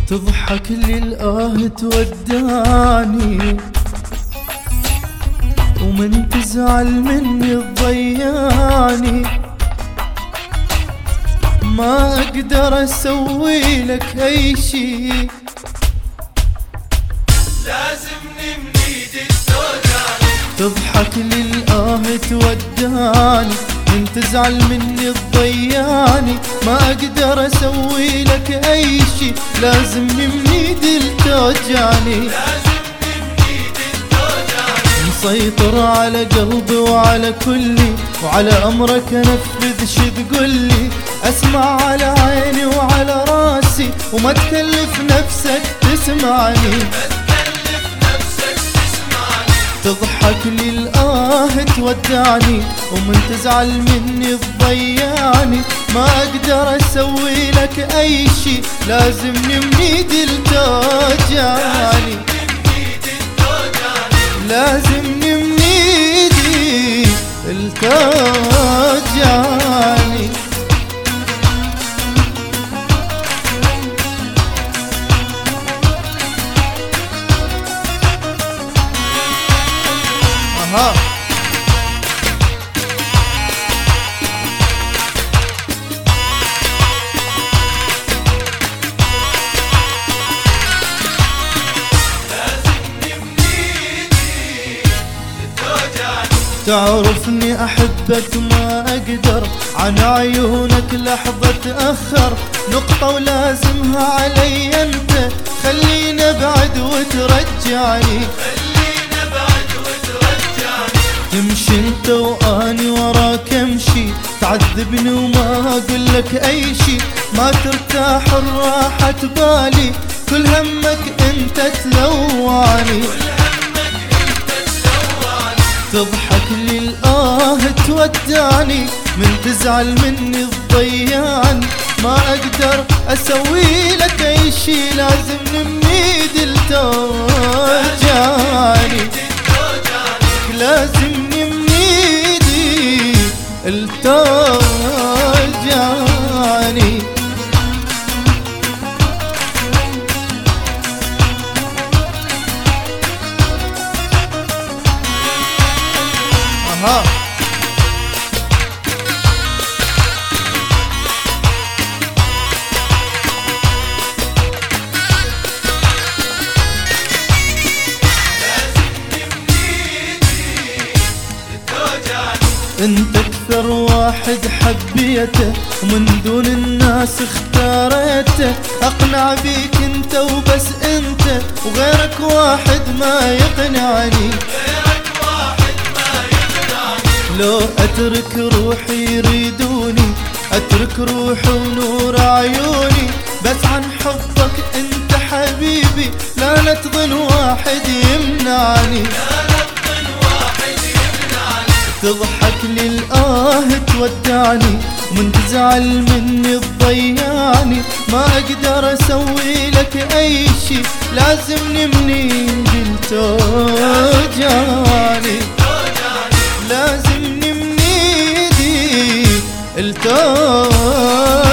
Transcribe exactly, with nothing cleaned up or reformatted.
تضحك لي الآه توداني، ومن تزعل مني تضيعني. ما اقدر اسوي لك اي شي، لازمني من ايدي توداني. تضحك لي الآه توداني، من تزعل مني تضيعني. ما اقدر اسوي لك اي شي، لازمني من ايدي توجعني. مسيطر على قلبي وعلى كلي، وعلى امرك انفذ شي تقولي. اسمع على عيني وعلى راسي، وما تكلف نفسك تسمعني. تضحك لي الآه تودعني، ومن تزعل مني تضيعني. ما اقدر اسوي لك اي شي، لازمني من ايدي توجعني. لازمني من ايدي توجعني. اها تعرفني أحبك ما أقدر، عن عيونك لحظة تأخر. نقطة ولازمها علي أنت، خلينا بعد وترجعني. خلينا بعد وترجعني. تمشي أنت وأني وراك أمشي، تعذبني وما أقول لك أي شي. ما ترتاح الراحة بالي، كل همك أنت تلوعني. تضحك لي الآه تودعني، من تزعل مني تضيعني. ما اقدر اسوي لك اي شي، لازمني من ايدي توجعني. لازمني من ايدي توجعني. اها انت اكثر واحد حبيته، ومن دون الناس اختاريته. اقنع بيك انت وبس انت، وغيرك واحد ما يقنعني. لو اترك روحي يريدوني، اترك روحي ونور عيوني. بس عن حبك انت حبيبي، لا نتظن واحد يمنعني. تضحك لي الآه تودعني، ومن تزعل مني تضيعني. ما اقدر اسوي لك اي شي، لازمني من ايدي توجعني. لازمني من ايدي توجعني.